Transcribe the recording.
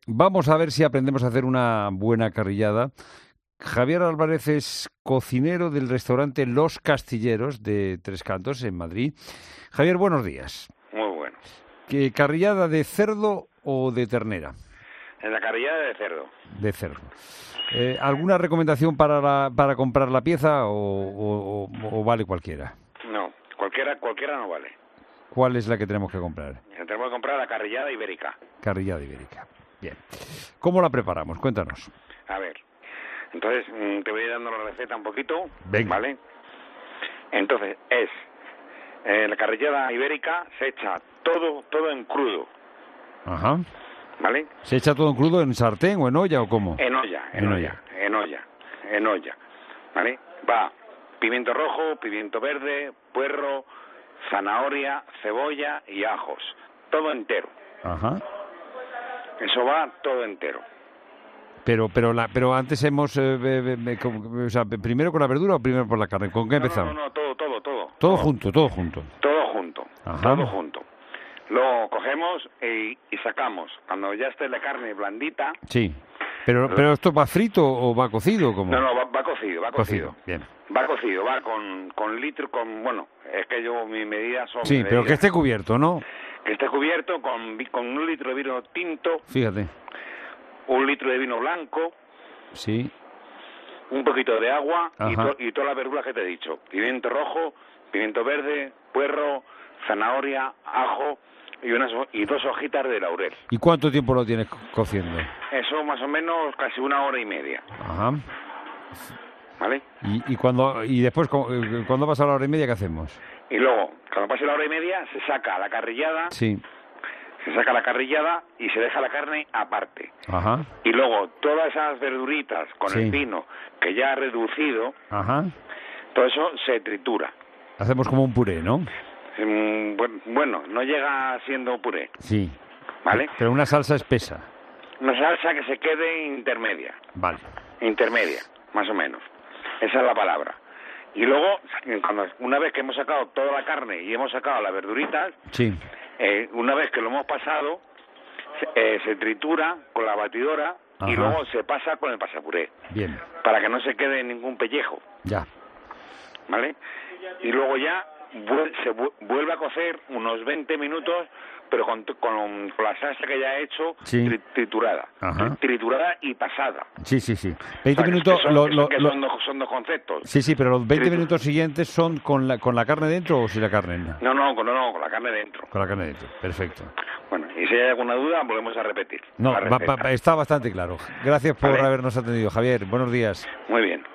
Vamos a ver si aprendemos a hacer una buena carrillada. Javier Álvarez es cocinero del restaurante Los Castilleros de Tres Cantos, en Madrid. Javier, buenos días. Muy bueno. ¿Qué carrillada de cerdo o de ternera? En la carrillada de cerdo. De cerdo. ¿Alguna recomendación para comprar la pieza o vale cualquiera? No, cualquiera no vale. ¿Cuál es la que tenemos que comprar? Tenemos que comprar la carrillada ibérica. Carrillada ibérica. Bien. ¿Cómo la preparamos? Cuéntanos. A ver, entonces te voy dando la receta un poquito. Venga. ¿Vale? Entonces la carrillada ibérica se echa todo en crudo. Ajá. ¿Vale? ¿Se echa todo en crudo en sartén o en olla o cómo? En olla. ¿Vale? Va pimiento rojo, pimiento verde, puerro, zanahoria, cebolla y ajos. Todo entero. Ajá. Eso va todo entero. Pero antes hemos... ¿primero con la verdura o primero por la carne? ¿Con qué empezamos? No, todo. Todo junto. Todo junto. Ajá. Todo junto. Lo cogemos y sacamos. Cuando ya esté la carne blandita... Sí. ¿Pero esto va frito o va cocido? ¿Cómo? No, va cocido. Bien. Va cocido, va con litro, bueno, es que mis medidas son... Sí, pero que esté cubierto, ¿no? Que esté cubierto con 1 litro de vino tinto. Fíjate. 1 litro de vino blanco. Sí. Un poquito de agua y todas las verduras que te he dicho. Pimiento rojo, pimiento verde, puerro, zanahoria, ajo y 2 hojitas de laurel. ¿Y cuánto tiempo lo tienes cociendo? Eso más o menos casi 1 hora y media. Ajá. ¿Vale? Y después, cuando pasa la hora y media, ¿qué hacemos? Y luego, cuando pase la hora y media, se saca la carrillada. Sí. Se saca la carrillada y se deja la carne aparte. Ajá. Y luego, todas esas verduritas con el vino que ya ha reducido, ajá, todo eso se tritura. Hacemos como un puré, ¿no? Bueno, no llega siendo puré. Sí. ¿Vale? Pero una salsa espesa. Una salsa que se quede intermedia. Vale. Intermedia, más o menos. Esa es la palabra. Y luego, una vez que hemos sacado toda la carne y hemos sacado las verduritas, sí, una vez que lo hemos pasado, se tritura con la batidora. Ajá. Y luego se pasa con el pasapuré. Bien. Para que no se quede ningún pellejo. Ya. ¿Vale? Y luego ya se vuelve a cocer unos 20 minutos, pero con la salsa que ya he hecho, sí, triturada. Ajá. Triturada y pasada. Sí. 20 minutos... Son dos conceptos. Sí, pero los 20 minutos siguientes son con la carne dentro o sin la carne. No, con la carne dentro. Con la carne dentro, perfecto. Bueno, y si hay alguna duda, volvemos a repetir. No, está bastante claro. Gracias por habernos atendido, Javier. Buenos días. Muy bien.